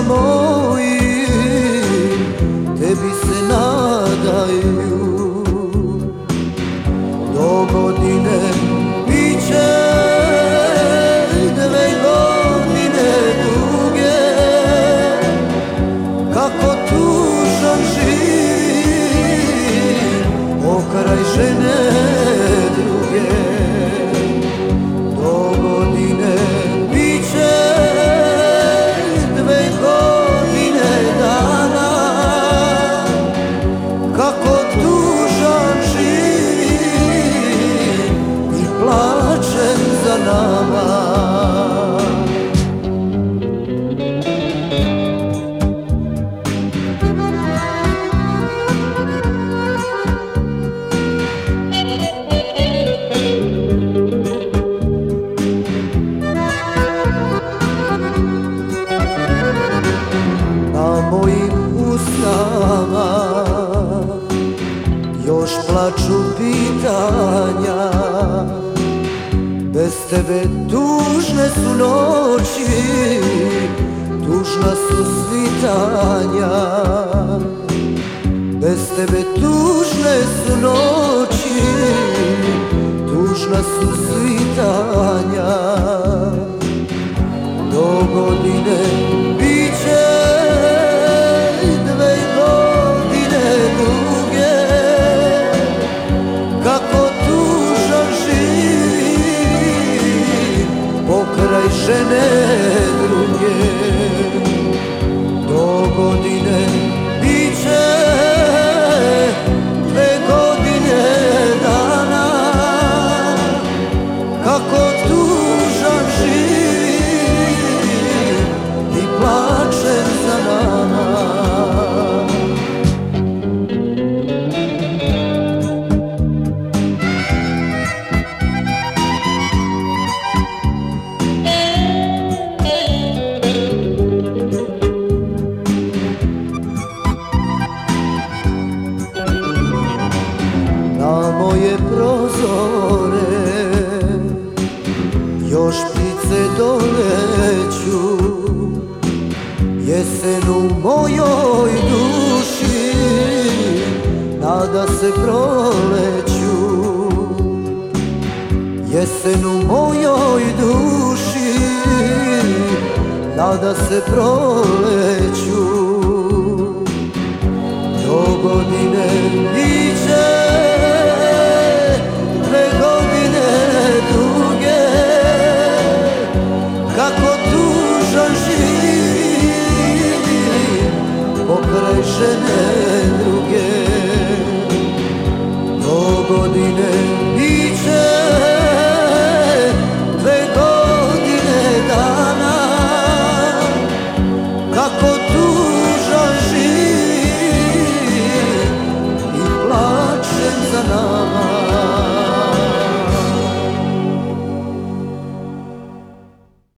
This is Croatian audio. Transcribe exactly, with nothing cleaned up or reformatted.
moji tebi se nadaju. Do godine biće dve godine duge, kako tužan živim pokraj žene druge. Do godine biće dve godine dana, kako tužan živim i plačem za nama. Na mojim usnama još plaču pitanja, bez tebe tužne su noći, tužna su svitanja. Bez tebe tužne su noći, tužna su svitanja. Do godine biće dve godine duge, kako tužan živim pokraj žene druge. Do godine biće dve godine dana, kako tužan živim i plačem za nama. Na moje prozore još ptice doleću, jesen u mojoj duši nada se proleću. Jesen u mojoj duši nada se proleću. Do godine biće dve godine duge, kako tužan živim pokraj žene druge. Do godine